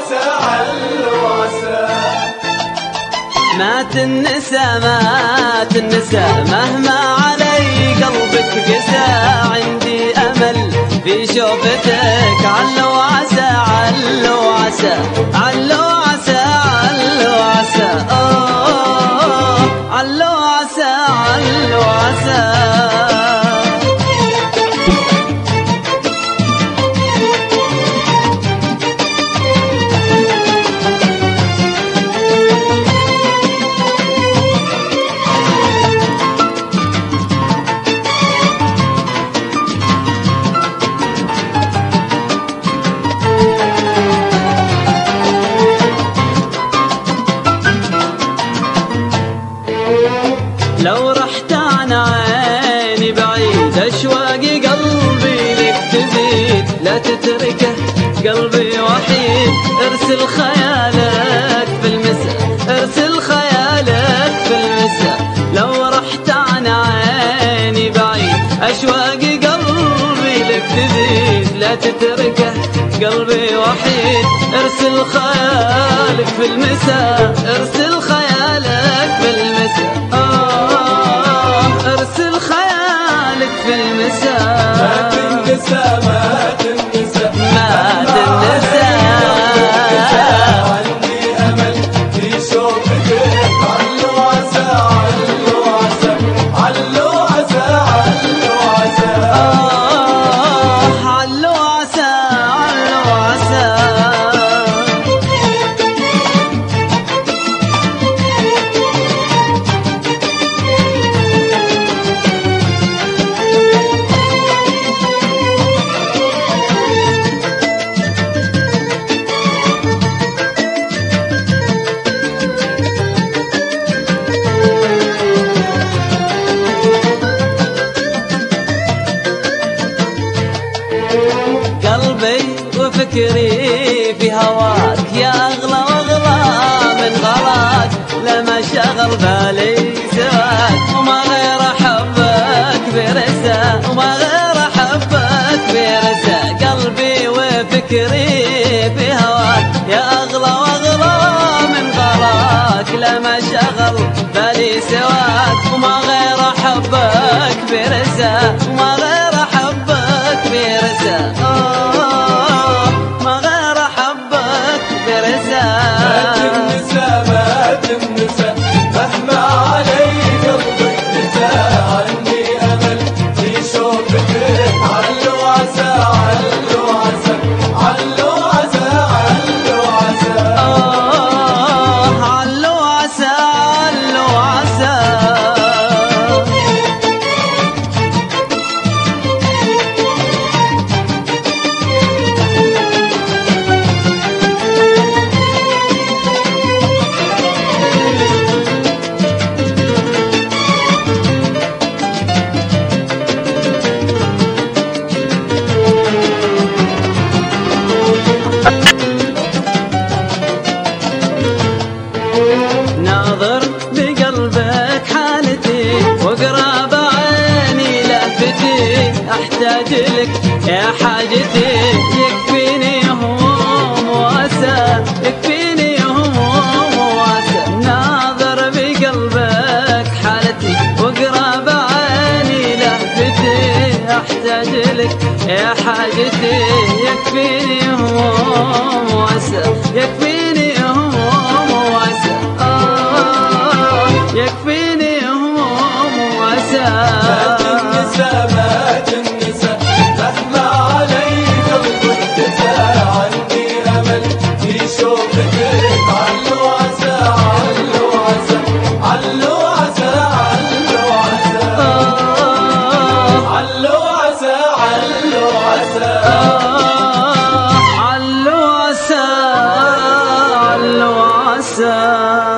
عسى علو عسى. ما تنسى مهما علي قلبك قسى، عندي أمل في شوفتك. علو عسى علو عسى علو عسى علو عسى، علو عسى علو عسى. لو رحت عن عيني بعيد أشواقي قلبي لك تزيد، لا تتركه قلبي وحيد. ارسل خيالك في المساء، ارسل خيالك في المساء. لو رحت عن عيني بعيد أشواقي قلبي لك تزيد، لا تتركه قلبي وحيد. ارسل خيالك في المساء، ارسل خيالك في المساء، ارسل خيالك في المساء. ما تنسى ما تنسى ما تنسى، عندي أمل في شوفتك. علو عسى علو عسى علو عسى علو عسى، علو عسى علو عسى. قلبي وفكري في هواك، يا أغلى وأغلى من غلاك. لما شغل بالي سواك، وما غير أحبك برسا، وما غير أحبك برسا. قلبي وفكري في هواك، يا أغلى وأغلى من غلاك. لما شغل بالي سواك، وما غير أحبك برسا، وما غير أحبك برسا، ما غير أحبك برسا. ما تنسى مهما علي قلبك قسى، عندي أمل في شوفتك. علو عسى علو عسى علو عسى علو عسى، علو عسى علو عسى. ناظر بقلبك حالتي، واقرا بعيني لهفتي. احتاج لك يا حاجتي، يكفيني هموم واسى، يكفيني هموم واسى. ناظر بقلبك حالتي، واقرا بعيني لهفتي. احتاج لك يا حاجتي، يكفيني هموم واسى، يكفيني هموم واسى، يكفيني هموم واسى. ما تنسى مهما علي قلبك قسى، عندي أمل في شوفتك. علو عسى علو عسى علو عسى علو عسى، علو عسى علو عسى، علو عسى علو عسى.